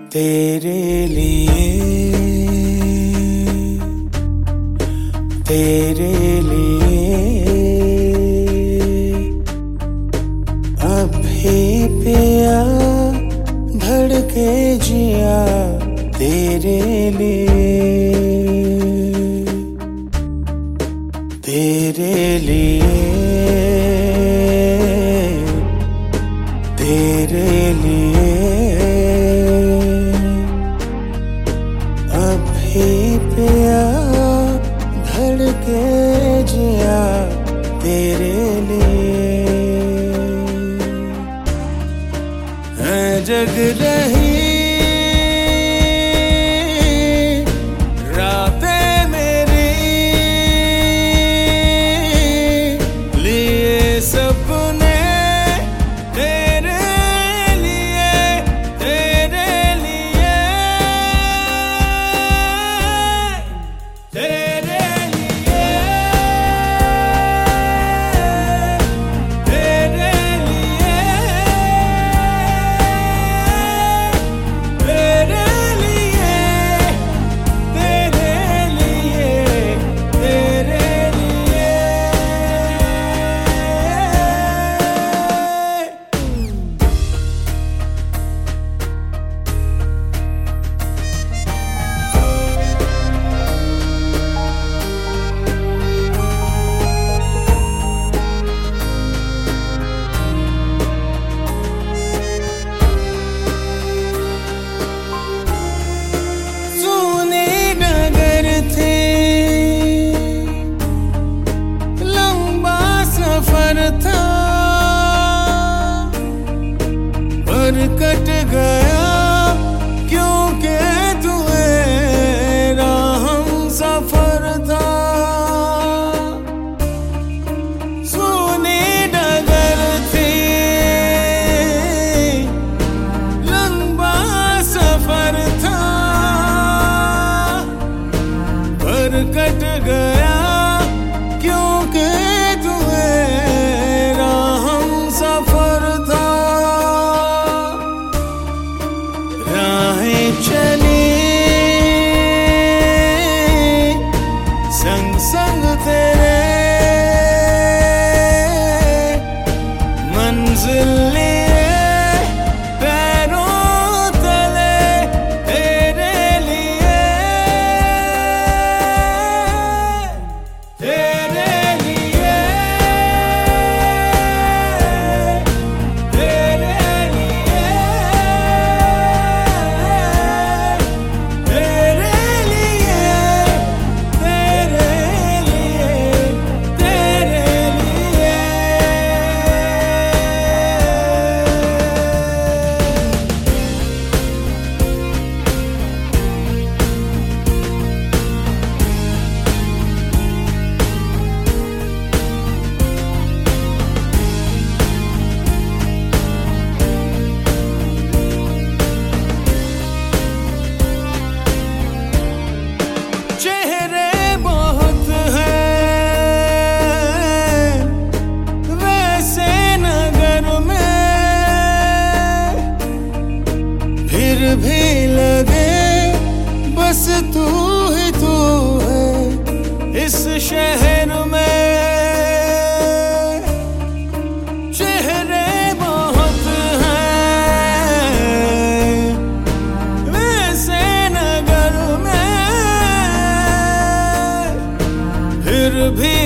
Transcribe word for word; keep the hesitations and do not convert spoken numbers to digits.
तेरे लिए, तेरे लिए अभी पिया धड़के जिया तेरे लिए, तेरे लिए, तेरे लिए अभी पिया धड़के जिया तेरे लिए। है जग रही रातें मेरी, लिए सपने तेरे लिए, तेरे लिए, तेरे लिए, तेरे लिए, तेरे लिए, तेरे लिए, तेरे लिए। सुनी नगर थी, लंबा सफर था, पर कट गया क्योंकि तू मेरा हमसफर था। सुनी नगर थी, लंबा सफर था, पर कट गया क्योंकि तू मेरा हमसफर था। राहें चली संग संग तेरे, मंजिल लिए पैरों तले तेरे लिए, तेरे लिए, तेरे लिए, तेरे लिए, तेरे लिए, तेरे लिए। चेहरे बहुत हैं वैसे नगर में, फिर भी लगे बस तू ही तू है इस शहर में। चेहरे बहुत हैं वैसे नगर में, फिर भी